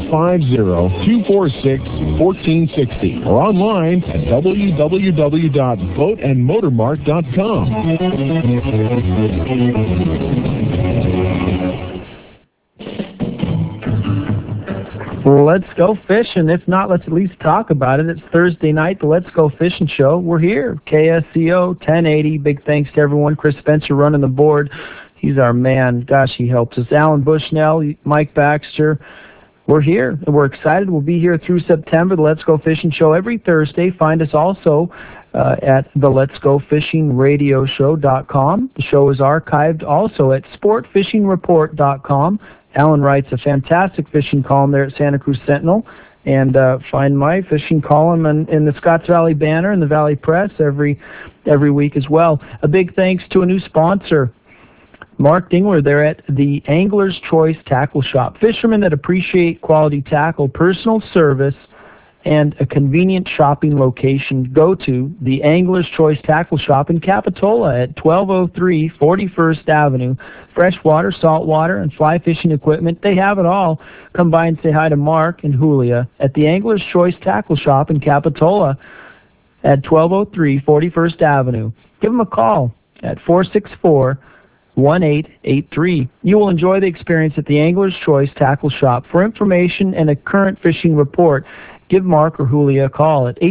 650-246-1460, or online at www.boatandmotormart.com. Let's go fishing. If not, let's at least talk about it. It's Thursday night, the Let's Go Fishing Show. We're here, KSCO 1080. Big thanks to everyone. Chris Spencer running the board. He's our man. Gosh, he helps us. Alan Bushnell, Mike Baxter. We're here, and we're excited. We'll be here through September, the Let's Go Fishing Show every Thursday. Find us also at the Let's Go Fishing Radio Show.com. The show is archived also at sportfishingreport.com. Alan writes a fantastic fishing column there at Santa Cruz Sentinel, and find my fishing column in the Scotts Valley Banner and the Valley Press every week as well. A big thanks to a new sponsor, Mark Dingler. They're at the Angler's Choice Tackle Shop. Fishermen that appreciate quality tackle, personal service, and a convenient shopping location. Go to the Angler's Choice Tackle Shop in Capitola at 1203 41st Avenue. Freshwater, saltwater, and fly fishing equipment, they have it all. Come by and say hi to Mark and Julia at the Angler's Choice Tackle Shop in Capitola at 1203 41st Avenue. Give them a call at 464-1883. You will enjoy the experience at the Angler's Choice Tackle Shop. For information and a current fishing report, give Mark or Julia a call at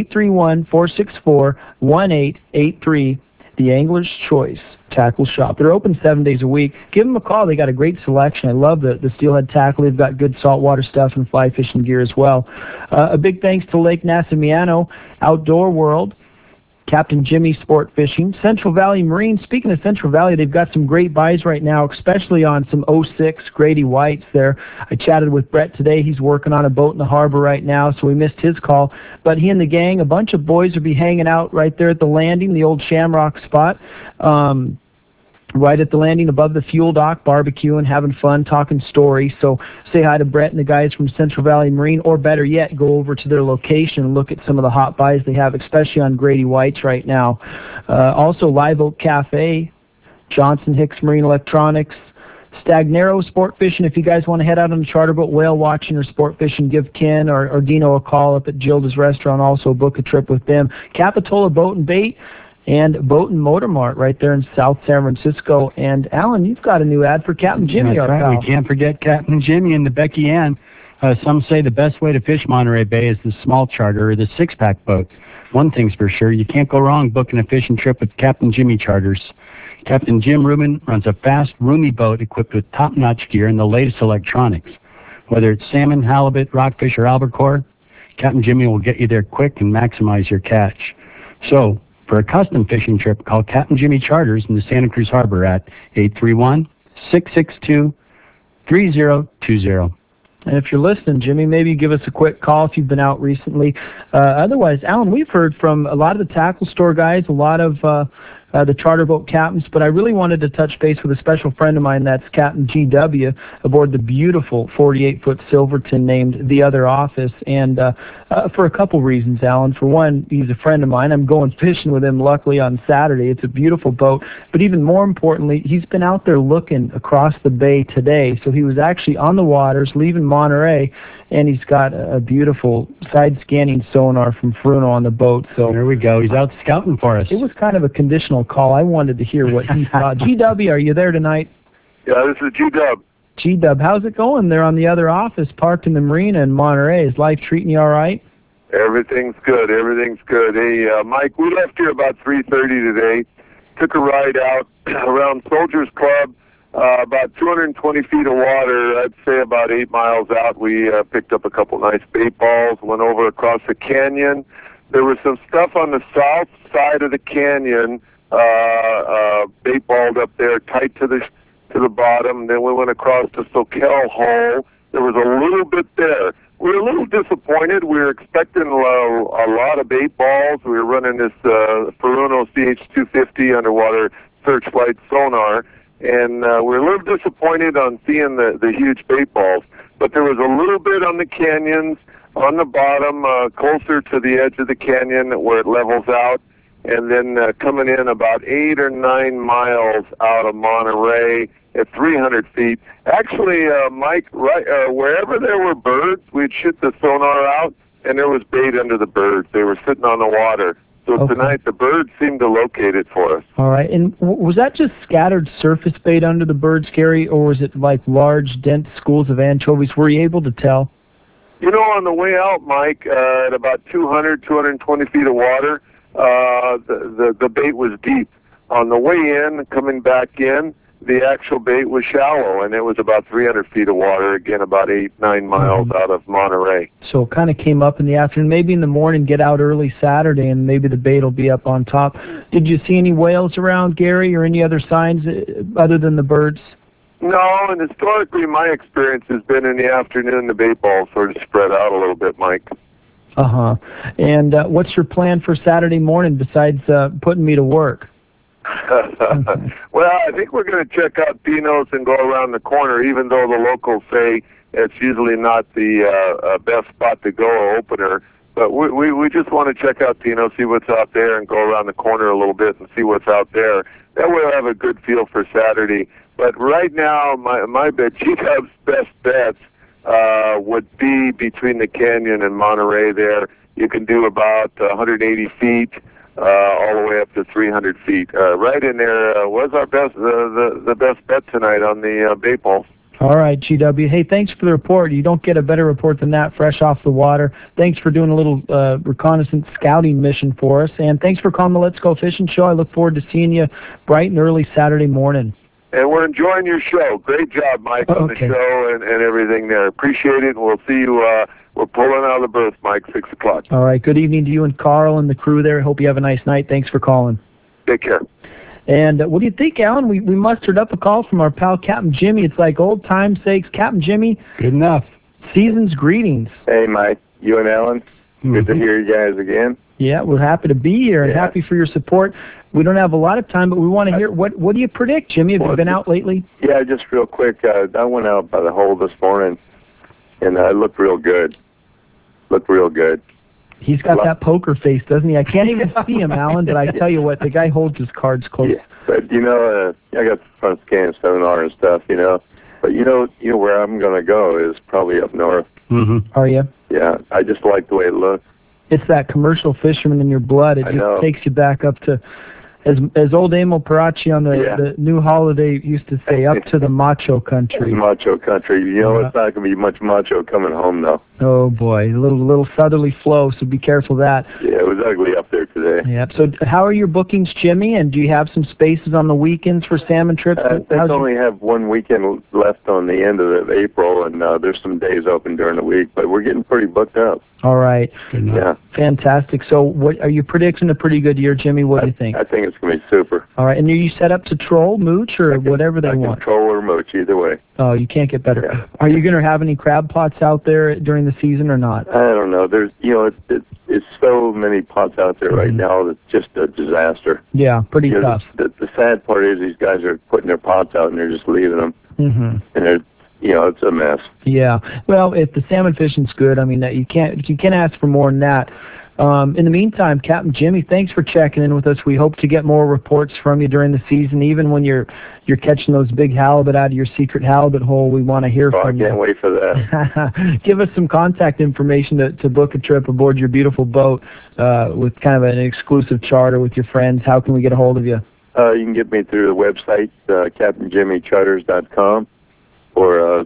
831-464-1883, the Angler's Choice Tackle Shop. They're open 7 days a week. Give them a call. They got a great selection. I love the steelhead tackle. They've got good saltwater stuff and fly fishing gear as well. A big thanks to Lake Nasimiano, Outdoor World, Captain Jimmy Sport Fishing, Central Valley Marine. Speaking of Central Valley, they've got some great buys right now, especially on some 06 Grady Whites there. I chatted with Brett today. He's working on a boat in the harbor right now, so we missed his call. But he and the gang, a bunch of boys will be hanging out right there at the landing, the old Shamrock spot. Right at the landing above the fuel dock, barbecuing, having fun, talking stories. So say hi to Brett and the guys from Central Valley Marine, or better yet, go over to their location and look at some of the hot buys they have, especially on Grady Whites right now. Also, Live Oak Cafe, Johnson Hicks Marine Electronics, Stagnero Sport Fishing. If you guys want to head out on a charter boat, whale watching or sport fishing, give Ken or Dino a call up at Gilda's Restaurant. Also book a trip with them. Capitola Boat and Bait, and Boat and Motor Mart right there in South San Francisco. And, Alan, you've got a new ad for Captain Jimmy. That's right. We can't forget Captain Jimmy and the Becky Ann. Some say the best way to fish Monterey Bay is the small charter or the six-pack boat. One thing's for sure, you can't go wrong booking a fishing trip with Captain Jimmy Charters. Captain Jim Rubin runs a fast, roomy boat equipped with top-notch gear and the latest electronics. Whether it's salmon, halibut, rockfish, or albacore, Captain Jimmy will get you there quick and maximize your catch. So, for a custom fishing trip, call Captain Jimmy Charters in the Santa Cruz Harbor at 831-662-3020. And if you're listening, Jimmy, maybe give us a quick call if you've been out recently. Otherwise, Alan, we've heard from a lot of the tackle store guys, a lot of the charter boat captains, but I really wanted to touch base with a special friend of mine, that's Captain GW, aboard the beautiful 48-foot Silverton named The Other Office, and for a couple reasons, Alan. For one, he's a friend of mine. I'm going fishing with him, luckily, on Saturday. It's a beautiful boat, but even more importantly, he's been out there looking across the bay today, so he was actually on the waters, leaving Monterey, and he's got a beautiful side-scanning sonar from Fruno on the boat. So there we go. He's out scouting for us. It was kind of a conditional call. I wanted to hear what he thought. GW, are you there tonight? Yeah, this is G-Dub. G-Dub, how's it going there on The Other Office, parked in the marina in Monterey? Is life treating you all right? Everything's good. Everything's good. Hey, Mike, we left here about 3:30 today. Took a ride out around Soldiers Club. About 220 feet of water, I'd say about 8 miles out. We picked up a couple nice bait balls, went over across the canyon. There was some stuff on the south side of the canyon, bait balled up there, tight to the bottom. Then we went across the Soquel Hole. There was a little bit there. we're a little disappointed. We were expecting a lot of bait balls. We were running this Furuno CH250 underwater searchlight sonar, and we're a little disappointed on seeing the huge bait balls. But there was a little bit on the canyons, on the bottom, closer to the edge of the canyon where it levels out, and then coming in about 8 or 9 miles out of Monterey at 300 feet. Actually, Mike, right wherever there were birds, we'd shoot the sonar out, and there was bait under the birds. They were sitting on the water. So tonight, the birds seemed to locate it for us. All right. And was that just scattered surface bait under the birds, Gary, or was it like large, dense schools of anchovies? Were you able to tell? You know, on the way out, Mike, at about 200, 220 feet of water, the bait was deep. On the way in, coming back in, the actual bait was shallow, and it was about 300 feet of water, again, about 8, 9 miles out of Monterey. So it kind of came up in the afternoon. Maybe in the morning, get out early Saturday, and maybe the bait will be up on top. Did you see any whales around, Gary, or any other signs other than the birds? No, and historically, my experience has been in the afternoon, the bait balls sort of spread out a little bit, Mike. Uh-huh. And what's your plan for Saturday morning besides putting me to work? Well, I think we're going to check out Pino's and go around the corner, even though the locals say it's usually not the best spot to go or opener. But we just want to check out Pino, see what's out there, and go around the corner a little bit and see what's out there. That way we'll have a good feel for Saturday. But right now, my bet, G-Dub's best bets would be between the canyon and Monterey there. You can do about 180 feet. All the way up to 300 feet. Right in there was our best, the best bet tonight on the bait balls. All right, GW. Hey, thanks for the report. You don't get a better report than that, fresh off the water. Thanks for doing a little reconnaissance scouting mission for us, and thanks for calling the Let's Go Fishing Show. I look forward to seeing you bright and early Saturday morning. And we're enjoying your show. Great job, Mike, on the show and everything there. Appreciate it, and we'll see you. We're pulling out of the berth, Mike, 6 o'clock. All right. Good evening to you and Carl and the crew there. Hope you have a nice night. Thanks for calling. Take care. And what do you think, Alan? We mustered up a call from our pal Captain Jimmy. It's like old time's sakes. Captain Jimmy. Good enough. Season's greetings. Hey, Mike. You and Alan. Good to hear you guys again. Yeah, we're happy to be here and happy for your support. We don't have a lot of time, but we want to hear, what do you predict, Jimmy? Have you been out lately? Yeah, just real quick. I went out by the hole this morning, and it looked real good. He's got that poker face, doesn't he? I can't even see him, Alan, but I tell you what, the guy holds his cards close. Yeah, but, I got the front scan sonar and stuff, But, you know where I'm going to go is probably up north. Mm-hmm. Are you? Yeah, I just like the way it looks. It's that commercial fisherman in your blood. It just takes you back up to, as old Emil Parachi on the New Holiday used to say, up to the macho country. Macho country. It's not going to be much macho coming home, though. Oh, boy. A little southerly flow, so be careful of that. Yeah, it was ugly up there today. Yeah. So how are your bookings, Jimmy? And do you have some spaces on the weekends for salmon trips? I only have one weekend left on the end of April, and there's some days open during the week, but we're getting pretty booked up. All right. Yeah. Fantastic. So what are you predicting a pretty good year, Jimmy? What do you think? I think it's going to be super. All right. And are you set up to troll, mooch, or whatever they want? Troll or mooch, either way. Oh, you can't get better. Yeah. Are you going to have any crab pots out there during the season or not? I don't know. There's, it's so many pots out there right now that's just a disaster. Yeah, pretty tough. The sad part is these guys are putting their pots out and they're just leaving them. Mm-hmm. And they're, it's a mess. Yeah. Well, if the salmon fishing's good, I mean, you can't ask for more than that. In the meantime, Captain Jimmy, thanks for checking in with us. We hope to get more reports from you during the season, even when you're catching those big halibut out of your secret halibut hole. We want to hear from you. I can't wait for that. Give us some contact information to book a trip aboard your beautiful boat with kind of an exclusive charter with your friends. How can we get a hold of you? You can get me through the website, CaptainJimmyCharters.com, or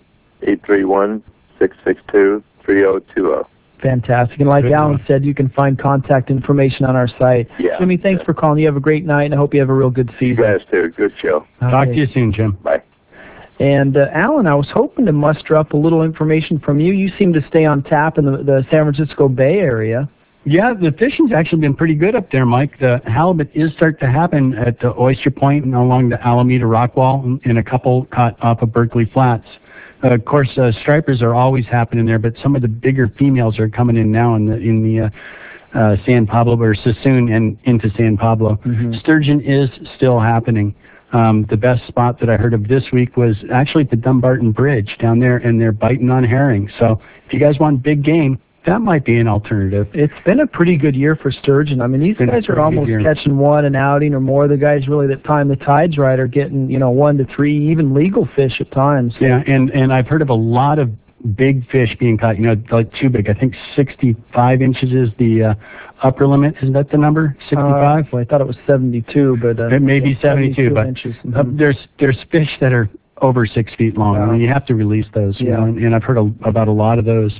831-662-3020. Fantastic. And like Alan said, you can find contact information on our site. Yeah. Jimmy, thanks for calling. You have a great night, and I hope you have a real good season. You guys too. Good show. Talk to you soon, Jim. Bye. And Alan, I was hoping to muster up a little information from you. You seem to stay on tap in the San Francisco Bay Area. Yeah, the fishing's actually been pretty good up there, Mike. The halibut is starting to happen at the Oyster Point and along the Alameda Rock Wall, and a couple caught off of Berkeley Flats. Of course, stripers are always happening there, but some of the bigger females are coming in now in the San Pablo or Sassoon and into San Pablo. Sturgeon is still happening. The best spot that I heard of this week was actually at the Dumbarton Bridge down there, and they're biting on herring. So if you guys want big game, that might be an alternative. It's been a pretty good year for sturgeon. I mean, these guys are almost catching one an outing or more. The guys really that time the tide's right are getting, 1 to 3, even legal fish at times. Yeah, and I've heard of a lot of big fish being caught, like too big. I think 65 inches is the upper limit. Isn't that the number? 65? Well, I thought it was 72, but it may be 72, but inches. There's fish that are over 6 feet long. I mean, you have to release those, you know, and I've heard about a lot of those.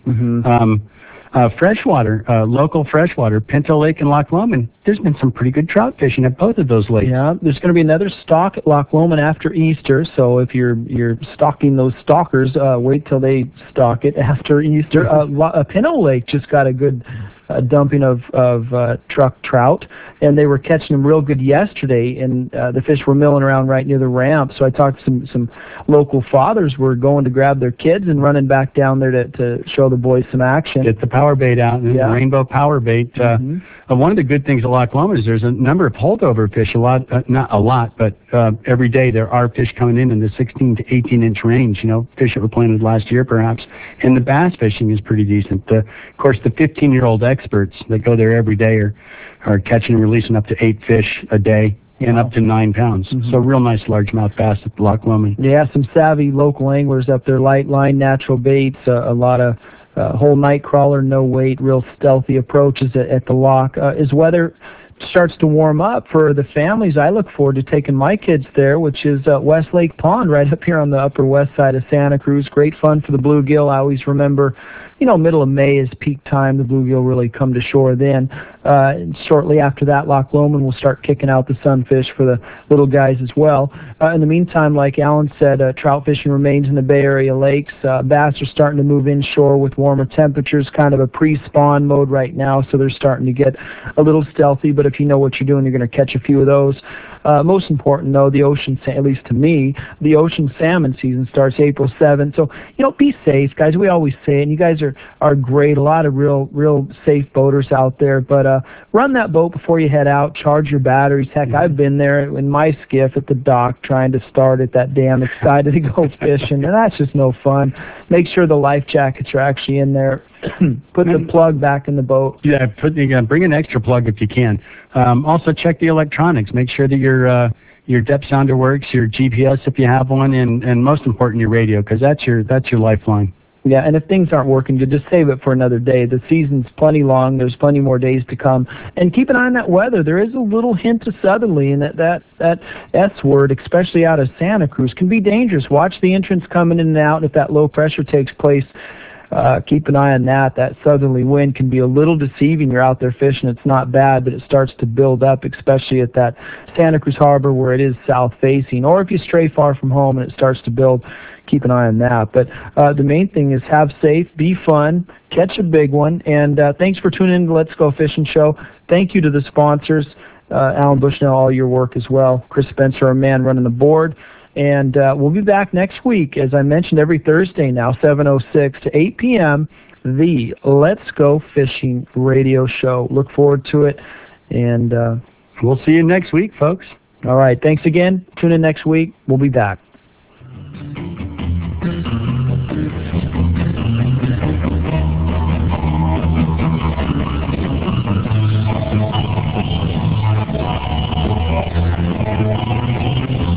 Freshwater, local freshwater, Pinto Lake and Loch Lomond. There's been some pretty good trout fishing at both of those lakes. Yeah, there's going to be another stock at Loch Lomond after Easter. So if you're stalking those stalkers, wait till they stock it after Easter. Pinto Lake just got a good dumping of truck trout, and they were catching them real good yesterday, and the fish were milling around right near the ramp. So I talked to some local fathers were going to grab their kids and running back down there to show the boys some action. Get the power bait out, and the rainbow power bait. One of the good things at Loch Lomond is there's a number of holdover fish, not a lot, but every day there are fish coming in the 16 to 18-inch range, fish that were planted last year perhaps, and the bass fishing is pretty decent. Of course, the 15-year-old experts that go there every day are catching and releasing up to 8 fish a day and up to 9 pounds. So real nice largemouth bass at Loch Lomond. Yeah, some savvy local anglers up there, light line, natural baits, a lot of whole night crawler, no weight, real stealthy approaches at the loch. As weather starts to warm up for the families, I look forward to taking my kids there, which is West Lake Pond right up here on the upper west side of Santa Cruz. Great fun for the bluegill. I always remember, middle of May is peak time. The bluegill really come to shore then. And shortly after that, Loch Lomond will start kicking out the sunfish for the little guys as well. In the meantime, like Alan said, trout fishing remains in the Bay Area lakes. Bass are starting to move inshore with warmer temperatures, kind of a pre-spawn mode right now, so they're starting to get a little stealthy, but if you know what you're doing, you're going to catch a few of those. Most important, though, the ocean, at least to me, the ocean salmon season starts April 7th. So, be safe, guys. We always say it, and you guys are great. A lot of real safe boaters out there. But run that boat before you head out. Charge your batteries. Heck, I've been there in my skiff at the dock trying to start it, that damn excited to go fishing, and that's just no fun. Make sure the life jackets are actually in there. Put the plug back in the boat. Yeah, bring an extra plug if you can. Also, check the electronics. Make sure that your depth sounder works, your GPS if you have one, and most important, your radio, because that's your lifeline. Yeah, and if things aren't working, you just save it for another day. The season's plenty long. There's plenty more days to come. And keep an eye on that weather. There is a little hint of southerly, and that S word, especially out of Santa Cruz, can be dangerous. Watch the entrance coming in and out, and if that low pressure takes place, keep an eye on that. That southerly wind can be a little deceiving. You're out there fishing, it's not bad, but it starts to build up, especially at that Santa Cruz Harbor where it is south-facing. Or if you stray far from home and it starts to build, keep an eye on that. But the main thing is have safe, be fun, catch a big one, and thanks for tuning in to Let's Go Fishing Show. Thank you to the sponsors, Alan Bushnell, all your work as well. Chris Spencer, our man running the board. And we'll be back next week, as I mentioned, every Thursday now, 7:06 to 8 p.m., the Let's Go Fishing radio show. Look forward to it, and we'll see you next week, folks. All right, thanks again. Tune in next week. We'll be back.